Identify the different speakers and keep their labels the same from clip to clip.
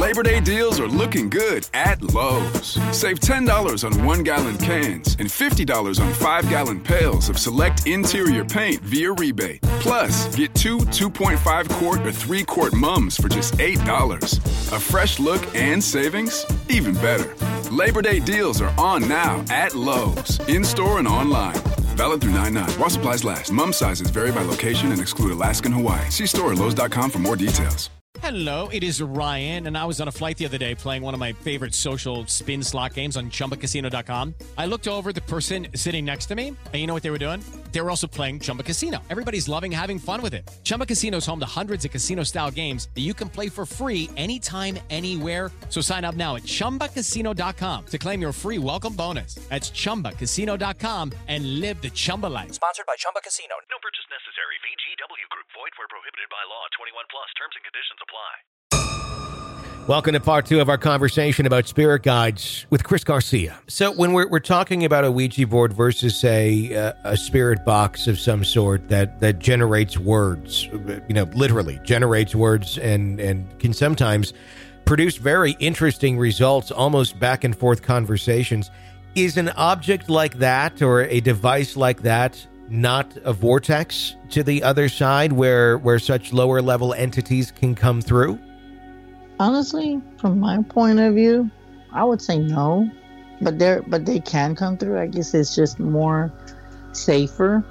Speaker 1: Labor Day deals are looking good at Lowe's. Save $10 on 1-gallon cans and $50 on 5-gallon pails of select interior paint via rebate. Plus, get 2.5-quart or 3-quart mums for just $8. A fresh look and savings? Even better. Labor Day deals are on now at Lowe's, in-store and online. Valid through 9/9. While supplies last. Mum sizes vary by location and exclude Alaska and Hawaii. See store at Lowe's.com for more details.
Speaker 2: Hello, it is Ryan, and I was on a flight the other day playing one of my favorite social spin slot games on ChumbaCasino.com. I looked over at the person sitting next to me, and you know what they were doing? They were also playing Chumba Casino. Everybody's loving having fun with it. Chumba Casino is home to hundreds of casino-style games that you can play for free anytime, anywhere. So sign up now at ChumbaCasino.com to claim your free welcome bonus. That's ChumbaCasino.com and live the Chumba life.
Speaker 3: Sponsored by Chumba Casino.
Speaker 4: No purchase necessary. VGW Group. Void where prohibited by law. 21 plus. Terms and conditions apply.
Speaker 5: Welcome to part 2 of our conversation about spirit guides with Chris Garcia. So when we're talking about a Ouija board versus, say, a spirit box of some sort that generates words, literally generates words and can sometimes produce very interesting results, almost back and forth conversations, is an object like that or a device like that not a vortex to the other side where such lower level entities can come through?
Speaker 6: Honestly, from my point of view, I would say no, but they can come through. I guess it's just more safer,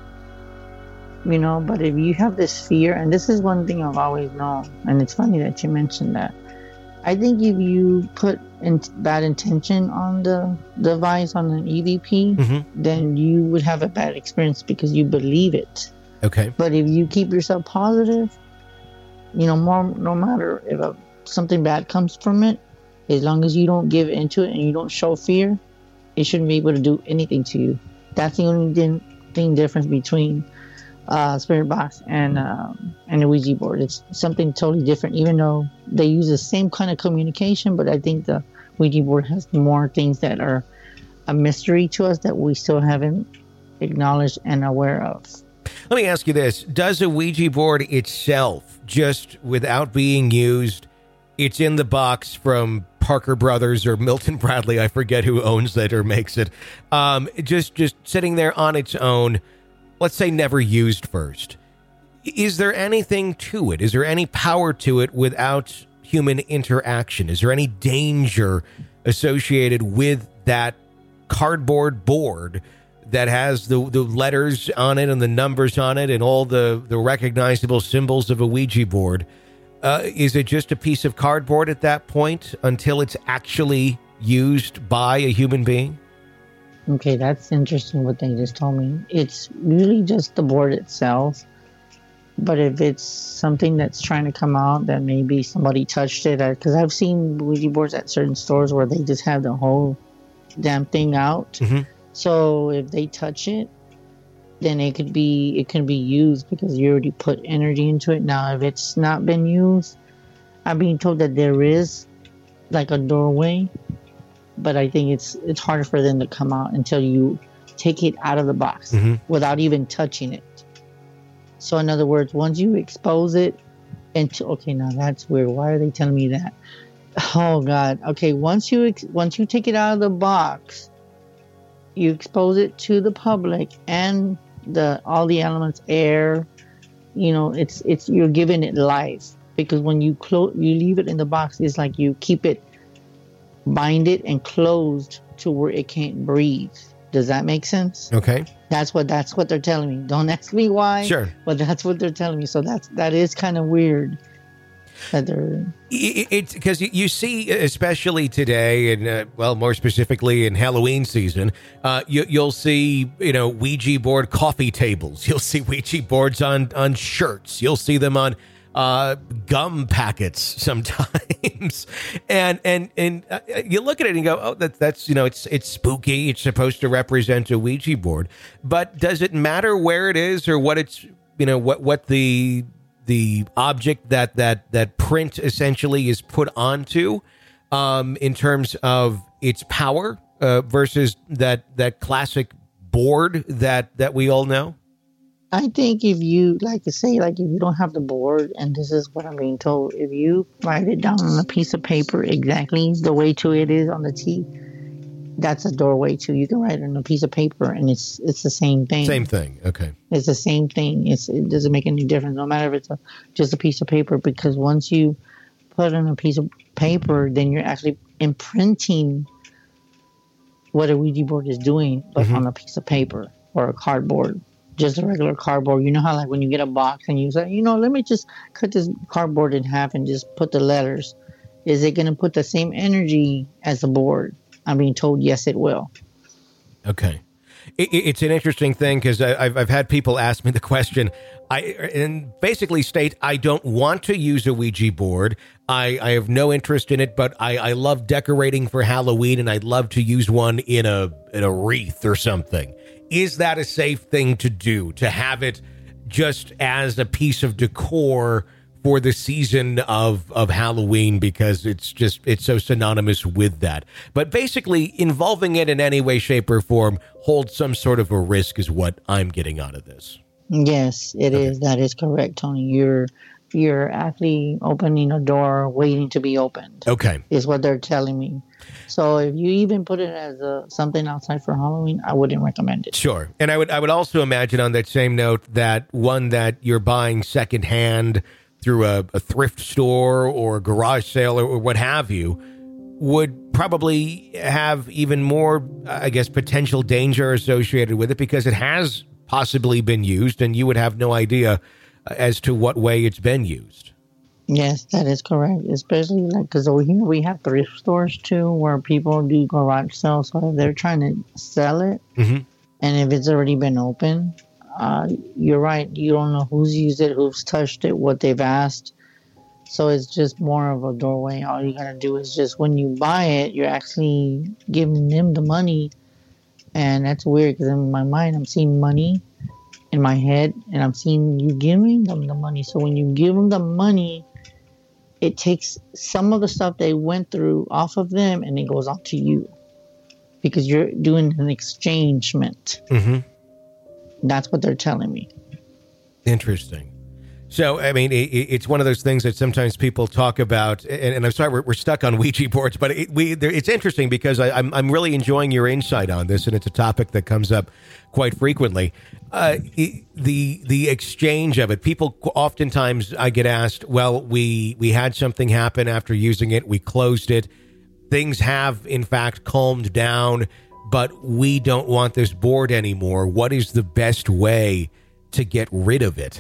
Speaker 6: but if you have this fear, and this is one thing I've always known, and it's funny that you mentioned that. I think if you put bad intention on the device, on an EVP, then you would have a bad experience because you believe it.
Speaker 5: Okay.
Speaker 6: But if you keep yourself positive, no matter if something bad comes from it, as long as you don't give into it and you don't show fear, it shouldn't be able to do anything to you. That's the only thing difference between spirit box and a Ouija board. It's something totally different, even though they use the same kind of communication. But I think the Ouija board has more things that are a mystery to us that we still haven't acknowledged and aware of.
Speaker 5: Let me ask you this. Does a Ouija board itself, just without being used, it's in the box from Parker Brothers or Milton Bradley, I forget who owns it or makes it, just sitting there on its own, let's say never used first. Is there anything to it? Is there any power to it without human interaction? Is there any danger associated with that cardboard board that has the letters on it and the numbers on it and all the recognizable symbols of a Ouija board? Is it just a piece of cardboard at that point until it's actually used by a human being?
Speaker 6: Okay, that's interesting what they just told me. It's really just the board itself. But if it's something that's trying to come out that maybe somebody touched it, because I've seen Ouija boards at certain stores where they just have the whole damn thing out. So if they touch it, then it can be used because you already put energy into it. Now, if it's not been used, I'm being told that there is like a doorway, but I think it's harder for them to come out until you take it out of the box without even touching it. So in other words, once you expose it okay, now that's weird. Why are they telling me that? Oh God. Okay. Once you take it out of the box, you expose it to the public and all the elements, air, it's you're giving it life, because when you leave it in the box, it's like you keep it, bind it and closed to where it can't breathe. Does that make sense?
Speaker 5: Okay.
Speaker 6: That's what they're telling me. Don't ask me why.
Speaker 5: Sure.
Speaker 6: But that's what they're telling me. So that is kind of weird.
Speaker 5: It's because you see, especially today, and more specifically in Halloween season, you'll see Ouija board coffee tables. You'll see Ouija boards on shirts. You'll see them on gum packets sometimes, and you look at it and you go, oh, that's it's spooky. It's supposed to represent a Ouija board, but does it matter where it is or what it's what the object that print essentially is put onto, in terms of its power, versus that classic board that we all know?
Speaker 6: I think if you, like to say, like if you don't have the board, and this is what I'm being told, if you write it down on a piece of paper exactly the way to it is on the T, that's a doorway too. You can write it on a piece of paper, and it's the same thing.
Speaker 5: Same thing. Okay.
Speaker 6: It's the same thing. It doesn't make any difference, no matter if it's just a piece of paper, because once you put it on a piece of paper, then you're actually imprinting what a Ouija board is doing, but on a piece of paper or a cardboard, just a regular cardboard. You know how, like, when you get a box and you say, let me just cut this cardboard in half and just put the letters. Is it going to put the same energy as the board? I'm being told, yes, it will.
Speaker 5: Okay. It's an interesting thing because I've had people ask me the question and basically state, I don't want to use a Ouija board. I have no interest in it, but I love decorating for Halloween and I'd love to use one in a wreath or something. Is that a safe thing to do, to have it just as a piece of decor for the season of Halloween, because it's so synonymous with that? But basically, involving it in any way, shape, or form holds some sort of a risk is what I'm getting out of this.
Speaker 6: Yes, it is. That is correct, Tony. You're actually opening a door waiting to be opened.
Speaker 5: Okay.
Speaker 6: Is what they're telling me. So if you even put it as something outside for Halloween, I wouldn't recommend it.
Speaker 5: Sure. And I would also imagine on that same note that one that you're buying secondhand through a thrift store or a garage sale or what have you would probably have even more, I guess, potential danger associated with it because it has possibly been used and you would have no idea as to what way it's been used.
Speaker 6: Yes, that is correct. Especially because over here we have thrift stores too where people do garage sales. So if they're trying to sell it and if it's already been open, you're right. You don't know who's used it, who's touched it, what they've asked. So it's just more of a doorway. All you got to do is just when you buy it, you're actually giving them the money. And that's weird because in my mind, I'm seeing money in my head and I'm seeing you giving them the money. So when you give them the money, it takes some of the stuff they went through off of them and it goes on to you because you're doing an exchangement. That's what they're telling me.
Speaker 5: Interesting. So, I mean, it's one of those things that sometimes people talk about, and I'm sorry we're stuck on Ouija boards, but it's interesting because I'm really enjoying your insight on this, and it's a topic that comes up quite frequently. The exchange of it. People oftentimes, I get asked, well, we had something happen after using it, we closed it, things have in fact calmed down, but we don't want this board anymore. What is the best way to get rid of it?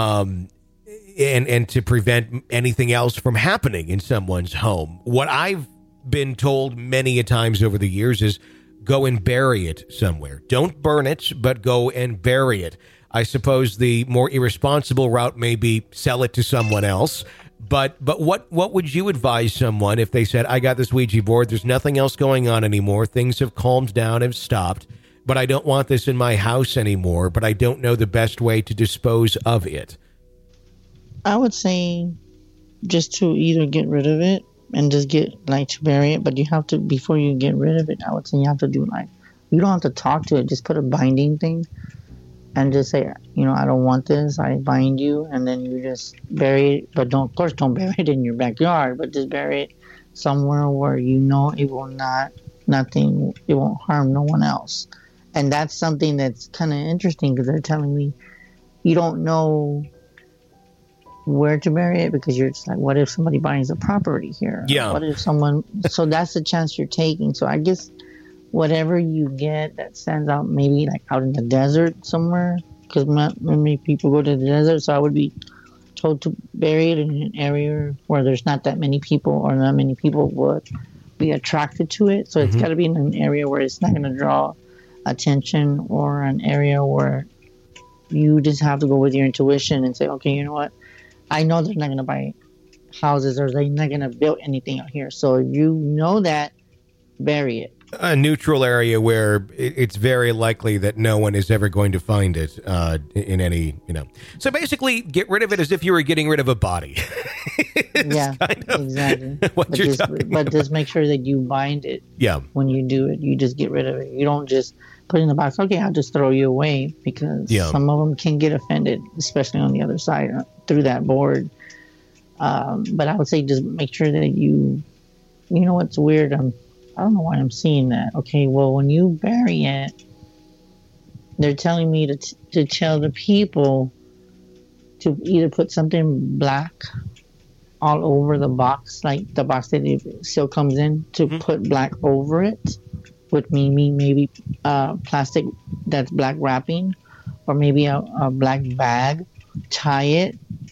Speaker 5: And to prevent anything else from happening in someone's home. What I've been told many a times over the years is go and bury it somewhere. Don't burn it, but go and bury it. I suppose the more irresponsible route may be sell it to someone else. But what would you advise someone if they said, I got this Ouija board, there's nothing else going on anymore, things have calmed down and stopped, but I don't want this in my house anymore, but I don't know the best way to dispose of it?
Speaker 6: I would say just to either get rid of it and just to bury it, but you have to, before you get rid of it, I would say you have to do you don't have to talk to it, just put a binding thing and just say, I don't want this, I bind you, and then you just bury it, but don't bury it in your backyard, but just bury it somewhere where it will it won't harm no one else. And that's something that's kind of interesting because they're telling me you don't know where to bury it because you're just like, what if somebody buys the property here?
Speaker 5: Yeah.
Speaker 6: What if someone... So that's the chance you're taking. So I guess whatever you get that stands out, maybe out in the desert somewhere, because many people go to the desert, so I would be told to bury it in an area where there's not that many people or not many people would be attracted to it. So it's got to be in an area where it's not going to draw attention or an area where you just have to go with your intuition and say, okay, you know what? I know they're not going to buy houses or they're not going to build anything out here. So if you know that, bury it.
Speaker 5: A neutral area where it's very likely that no one is ever going to find it in any, So basically, get rid of it as if you were getting rid of a body.
Speaker 6: Yeah, exactly. But just make sure that you bind it.
Speaker 5: Yeah.
Speaker 6: When you do it, you just get rid of it. You don't just put in the box, okay, I'll just throw you away, because some of them can get offended, especially on the other side through that board. But I would say just make sure that you know what's weird? I don't know why I'm seeing that. Okay, well, when you bury it, they're telling me to tell the people to either put something black all over the box, like the box that it still comes in, to put black over it, with maybe plastic that's black wrapping, or maybe a black bag, tie it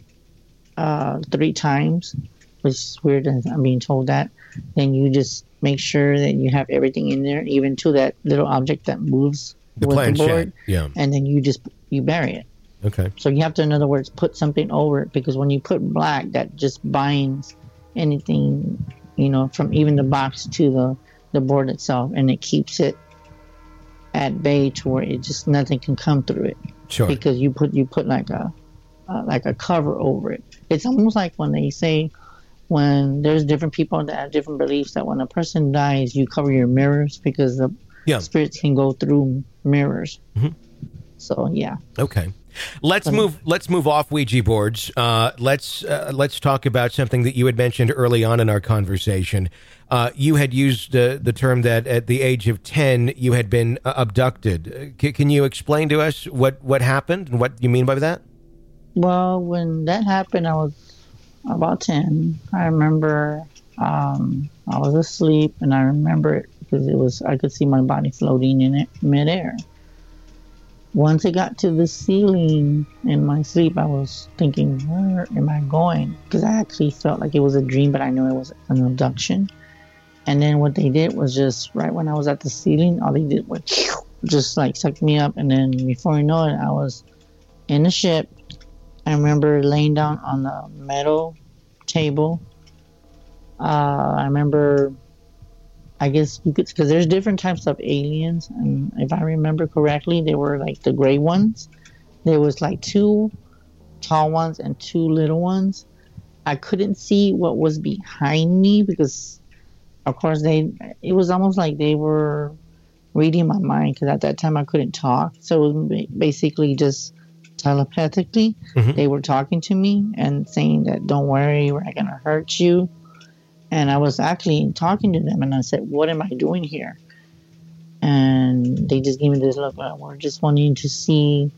Speaker 6: 3 times, which is weird. I'm being told that. Then you just make sure that you have everything in there, even to that little object that moves
Speaker 5: the
Speaker 6: with
Speaker 5: planchette,
Speaker 6: the board.
Speaker 5: yeah.
Speaker 6: And then you bury it.
Speaker 5: Okay.
Speaker 6: So you have to, in other words, put something over it, because when you put black, that just binds anything, from even the box to the board itself, and it keeps it at bay to where it just nothing can come through it.
Speaker 5: Sure.
Speaker 6: Because you put like a cover over it. It's almost like when they say, when there's different people that have different beliefs, that when a person dies, you cover your mirrors, because the spirits can go through mirrors. Mm-hmm. So yeah.
Speaker 5: Okay. Let's move off Ouija boards. Let's talk about something that you had mentioned early on in our conversation. You had used the term that at the age of 10 you had been abducted. Can you explain to us what happened and what you mean by that?
Speaker 6: Well, when that happened, I was about 10. I remember I was asleep, and I remember it because I could see my body floating in it midair. Once it got to the ceiling in my sleep, I was thinking, where am I going? Because I actually felt like it was a dream, but I knew it was an abduction. And then what they did was just right when I was at the ceiling, all they did was just like suck me up. And then before you know it, I was in the ship. I remember laying down on the metal table. I remember, I guess you could, because there's different types of aliens, and if I remember correctly, they were like the gray ones. There was like 2 tall ones and 2 little ones. I couldn't see what was behind me, because of course it was almost like they were reading my mind, because at that time I couldn't talk. So it was basically just telepathically, they were talking to me and saying that, don't worry, we're not going to hurt you. And I was actually talking to them, and I said, what am I doing here? And they just gave me this look, we're just wanting to see,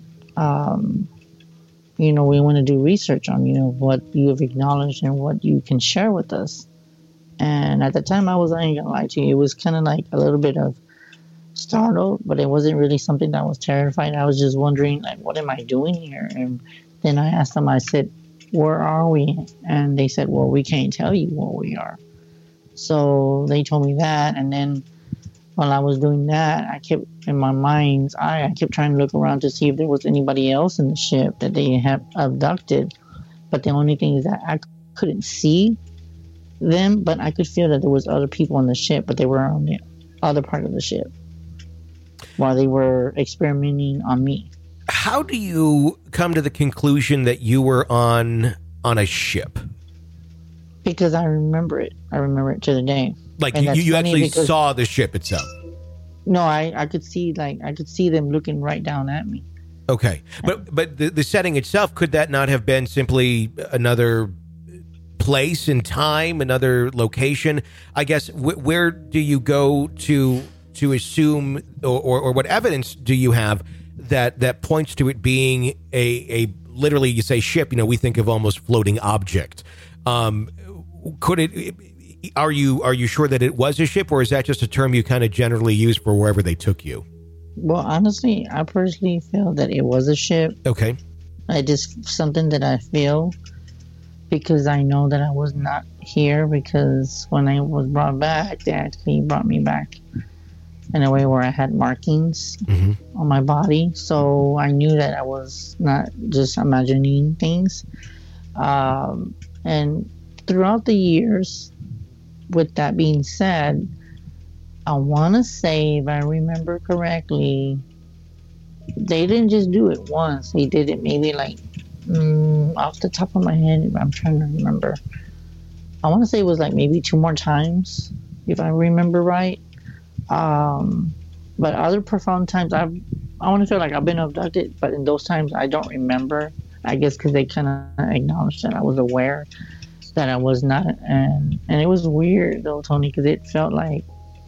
Speaker 6: we want to do research on, what you have acknowledged and what you can share with us. And at the time, I ain't going to lie to you, it was kind of like a little bit of startled, but it wasn't really something that was terrifying. I was just wondering, like, what am I doing here? And then I asked them, I said, where are we? And they said, well, we can't tell you where we are. So they told me that. And then while I was doing that, I kept, in my mind's eye, I kept trying to look around to see if there was anybody else in the ship that they had abducted. But the only thing is that I couldn't see them, but I could feel that there was other people on the ship, but they were on the other part of the ship while they were experimenting on me.
Speaker 5: How do you come to the conclusion that you were on a ship?
Speaker 6: Because I remember it. I remember it to the day.
Speaker 5: Like you actually saw the ship itself?
Speaker 6: No, I could see them looking right down at me.
Speaker 5: Okay. But the setting itself, could that not have been simply another place in time, another location? I guess where do you go to assume, or what evidence do you have that points to it being a literally, you say ship, we think of almost floating object. Could it, are you sure that it was a ship, or is that just a term you kind of generally use for wherever they took you?
Speaker 6: Well, honestly, I personally feel that it was a ship.
Speaker 5: Okay.
Speaker 6: It just something that I feel, because I know that I was not here, because when I was brought back, they actually brought me back in a way where I had markings on my body. So I knew that I was not just imagining things. And throughout the years, with that being said, I want to say, if I remember correctly, they didn't just do it once. They did it maybe like, off the top of my head, I'm trying to remember. I want to say it was like maybe 2 more times, if I remember right. But other profound times, I want to feel like I've been abducted, but in those times I don't remember. I guess because they kind of acknowledged that I was aware that I was not, and it was weird though, Tony, because it felt like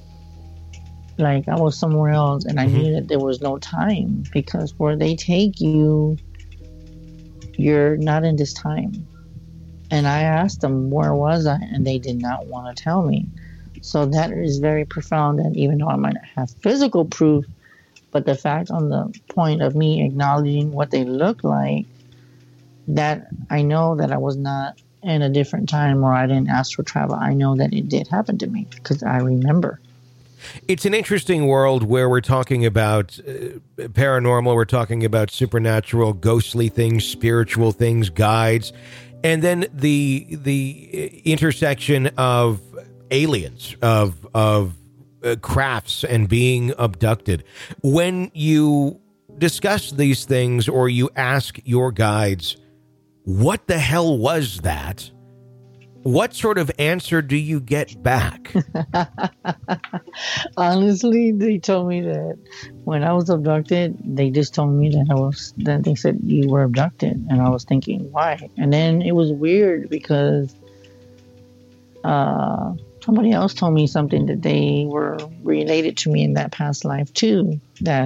Speaker 6: I was somewhere else, and I knew that there was no time, because where they take you, you're not in this time. And I asked them where was I, and they did not want to tell me. So that is very profound, and even though I might not have physical proof, but the fact on the point of me acknowledging what they look like, that I know that I was not in a different time, or I didn't astral travel. I know that it did happen to me because I remember.
Speaker 5: It's an interesting world where we're talking about paranormal, we're talking about supernatural, ghostly things, spiritual things, guides, and then the intersection of aliens, of crafts and being abducted. When you discuss these things, or you ask your guides, what the hell was that? What sort of answer do you get back?
Speaker 6: Honestly, they told me that when I was abducted, they just told me that they said you were abducted, and I was thinking, why? And then it was weird because somebody else told me something, that they were related to me in that past life too, that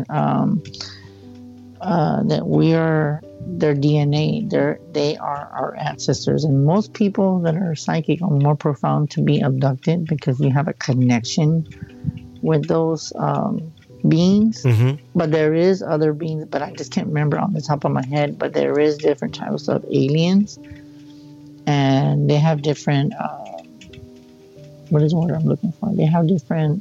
Speaker 6: that we are their DNA. They are our ancestors, and most people that are psychic are more profound to be abducted because you have a connection with those beings. But there is other beings, but I just can't remember on the top of my head. But there is different types of aliens, and they have different. What is the word I'm looking for? They have different.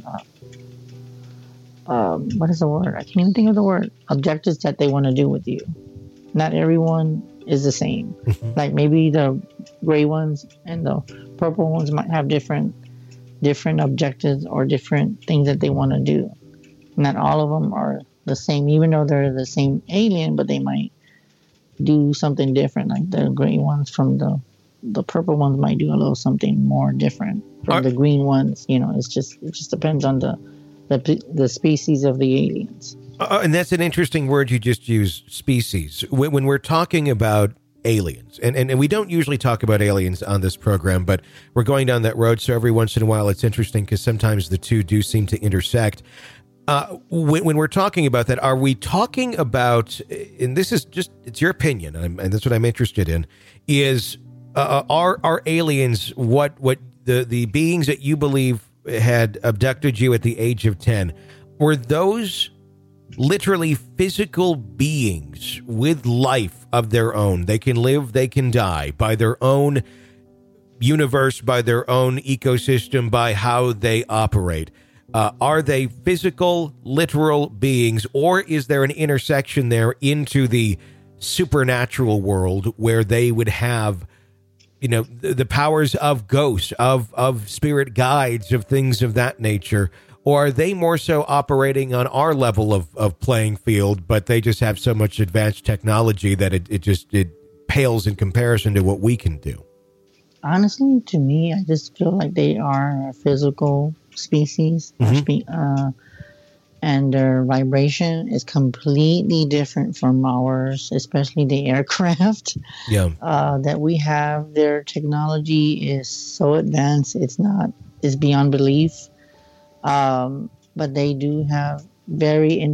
Speaker 6: What is the word? I can't even think of the word. Objectives that they want to do with you. Not everyone is the same. Like maybe the gray ones and the purple ones might have different objectives or different things that they want to do. Not all of them are the same, even though they're the same alien, but they might do something different. Like the gray ones from the purple ones might do a little something more different from the green ones. You know, it just depends on the species of the aliens.
Speaker 5: And that's an interesting word you just used, species. When we're talking about aliens, and we don't usually talk about aliens on this program, but we're going down that road, so every once in a while it's interesting because sometimes the two do seem to intersect. When we're talking about that, are we talking about, and this is just, it's your opinion, and that's what I'm interested in, is are aliens what the beings that you believe had abducted you at the age of 10, were those literally physical beings with life of their own? They can live, they can die by their own universe, by their own ecosystem, by how they operate. Are they physical, literal beings, or is there an intersection there into the supernatural world where they would have, you know, the powers of ghosts, of spirit guides, of things of that nature? Or are they more so operating on our level of playing field, but they just have so much advanced technology that it pales in comparison to what we can do?
Speaker 6: Honestly, to me, I just feel like they are a physical species, and their vibration is completely different from ours, especially the aircraft that we have. Their technology is so advanced, it's beyond belief. But they do have very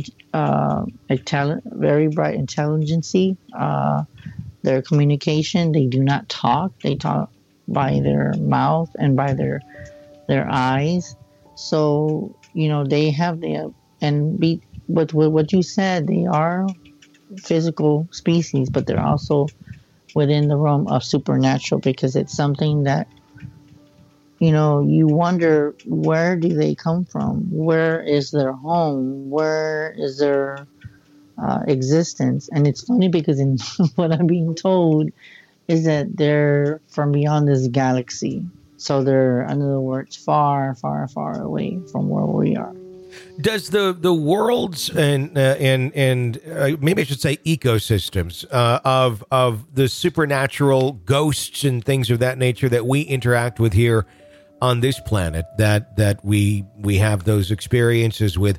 Speaker 6: bright intelligence. Their communication, they do not talk. They talk by their mouth and by their eyes. So, you know, they have but what you said, they are physical species, but they're also within the realm of supernatural, because it's something that, you know, you wonder, where do they come from? Where is their home? Where is their existence? And it's funny because in what I'm being told is that they're from beyond this galaxy. So they're, in other words, far, far, far away from where we are.
Speaker 5: Does the worlds and maybe I should say ecosystems of the supernatural ghosts and things of that nature that we interact with here on this planet, that we have those experiences with,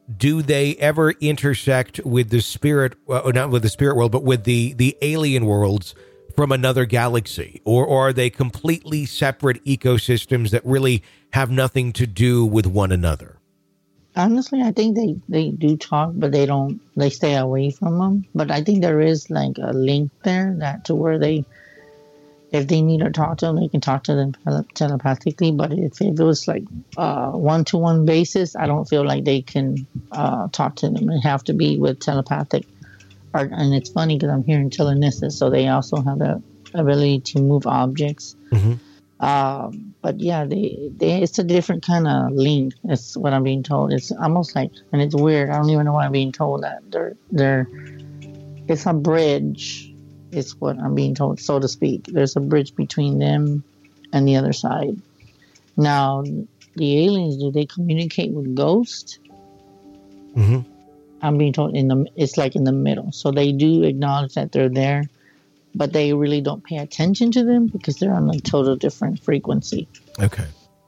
Speaker 5: do they ever intersect with the spirit, not with the spirit world, but with the alien worlds from another galaxy? Or are they completely separate ecosystems that really have nothing to do with one another?
Speaker 6: Honestly, I think they do talk, but they stay away from them. But I think there is like a link there that to where if they need to talk to them, they can talk to them telepathically. But if it was like one-to-one basis, I don't feel like they can talk to them. It have to be with telepathic. And it's funny because I'm hearing telekinesis, so they also have the ability to move objects. Mm-hmm. But yeah, it's a different kind of link. That's what I'm being told. It's almost like, and it's weird. I don't even know why I'm being told that. It's a bridge. It's what I'm being told, so to speak. There's a bridge between them and the other side. Now, the aliens, do they communicate with ghosts? Mm-hmm. I'm being told it's like in the middle. So they do acknowledge that they're there, but they really don't pay attention to them because they're on a total different frequency.
Speaker 5: Okay.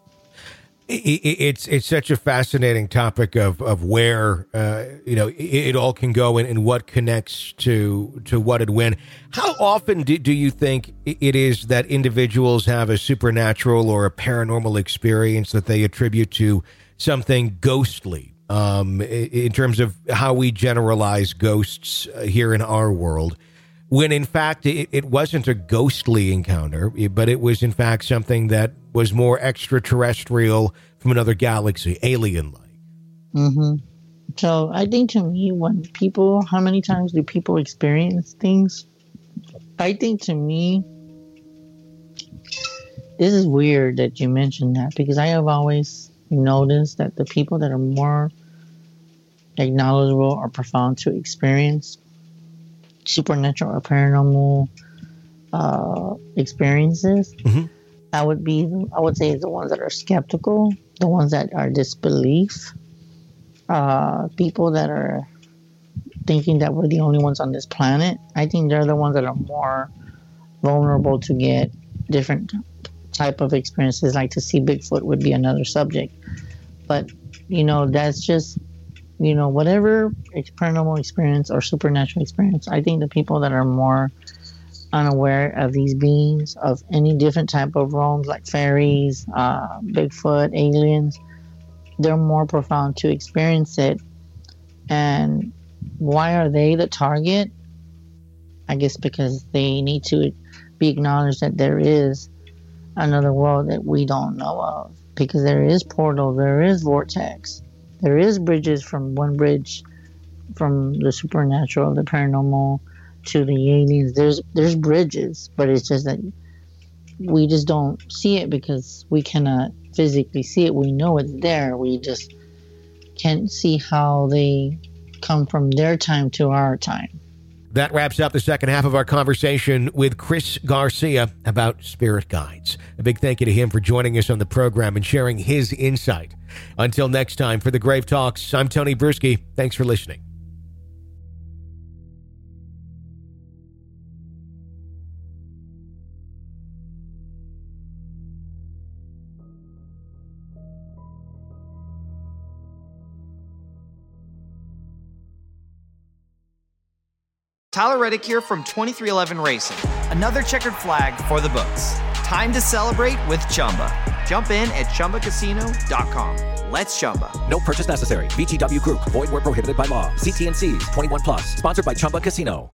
Speaker 5: It's such a fascinating topic of where it all can go and what connects to what and when. How often do you think it is that individuals have a supernatural or a paranormal experience that they attribute to something ghostly? In terms of how we generalize ghosts here in our world, when in fact it wasn't a ghostly encounter, but it was in fact something that was more extraterrestrial from another galaxy, alien-like.
Speaker 6: Mm-hmm. So I think to me, how many times do people experience things? I think to me, this is weird that you mentioned that, because I have always noticed that the people that are more knowledgeable or profound to experience supernatural or paranormal experiences, mm-hmm. I would say the ones that are skeptical, the ones that are disbelief, people that are thinking that we're the only ones on this planet. I think they're the ones that are more vulnerable to get different type of experiences. Like to see Bigfoot would be another subject, but that's just whatever paranormal experience or supernatural experience. I think the people that are more unaware of these beings, of any different type of realms like fairies, Bigfoot, aliens, they're more profound to experience it. And why are they the target? I guess because they need to be acknowledged that there is another world that we don't know of, because there is portal, there is vortex, there is bridges from from the supernatural, the paranormal, to the aliens. There's bridges, but it's just that we just don't see it because we cannot physically see it. We know it's there. We just can't see how they come from their time to our time.
Speaker 5: That wraps up the second half of our conversation with Chris Garcia about spirit guides. A big thank you to him for joining us on the program and sharing his insight. Until next time, for the Grave Talks, I'm Tony Bruschi. Thanks for listening.
Speaker 3: Tyler Reddick here from 23XI Racing. Another checkered flag for the books. Time to celebrate with Chumba. Jump in at ChumbaCasino.com. Let's Chumba.
Speaker 7: No purchase necessary. VGW Group. Void where prohibited by law. See T&Cs. 21+. Sponsored by Chumba Casino.